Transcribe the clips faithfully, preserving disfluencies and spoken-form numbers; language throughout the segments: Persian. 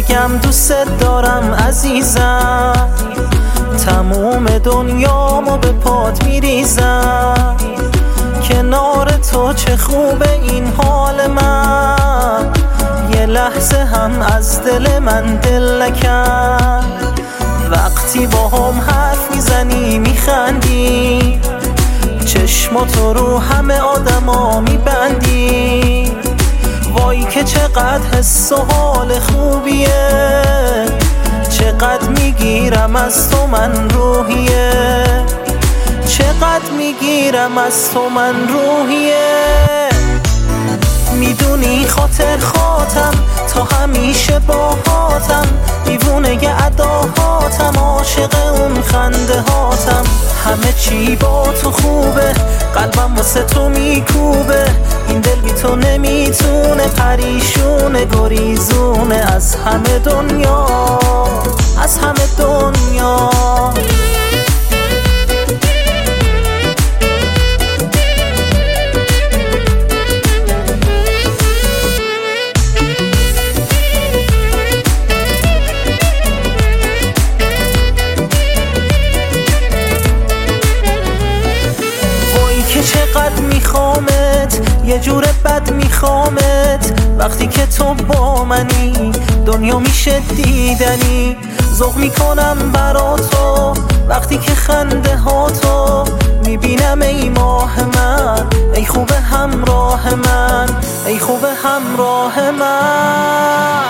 بگم دوست دارم عزیزم، تموم دنیامو به پات میریزم. کنار تو چه خوبه این حال من، یه لحظه هم از دل من دل نکن. وقتی با هم حرف میزنی میخندی، چشماتو رو همه آدما میبندی. وای که چقدر حس و حال خوبیه، چقدر میگیرم از تو من روحیه، چقدر میگیرم از تو من روحیه. میدونی خاطر خاطم تا همیشه باهاتم، دیوونه اداهاتم، عاشق اون خنده هاتم. همه چی با تو خوبه، قلبم واسه تو میکوبه. این دل بی تو نمیتونه، پریشونه گریزونه از همه دنیا، از همه دنیا. که چقدر میخوامت، یه جور بد میخوامت. وقتی که تو با منی دنیا میشه دیدنی. ذوق میکنم برا تو وقتی که خنده ها تو میبینم. ای ماه من، ای خوب همراه من، ای خوب همراه من.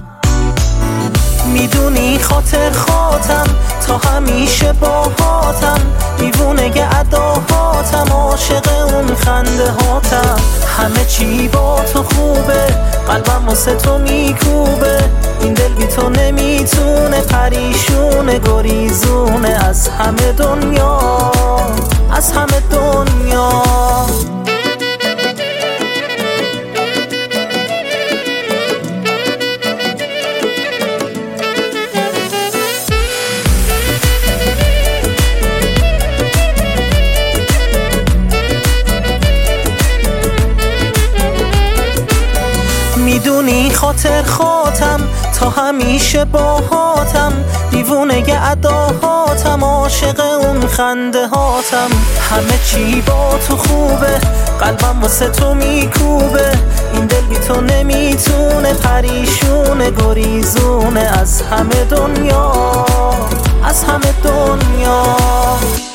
میدونی خاطر خاطم تا همیشه باهاتم، دیوونه اداهاتم، عاشق اون خنده هاتم. همه چی با تو خوبه، قلبم واسه تو میکوبه. این دل بی تو نمیتونه، پریشونه گریزونه از همه دنیا، از همه دنیا. میدونی خاطر خاطم تا همیشه باهاتم، دیوونه اداهاتم، عاشق اون خنده هاتم. همه چی با تو خوبه، قلبم واسه تو میکوبه. این دل بی تو نمیتونه، پریشونه گریزونه از همه دنیا، از همه دنیا.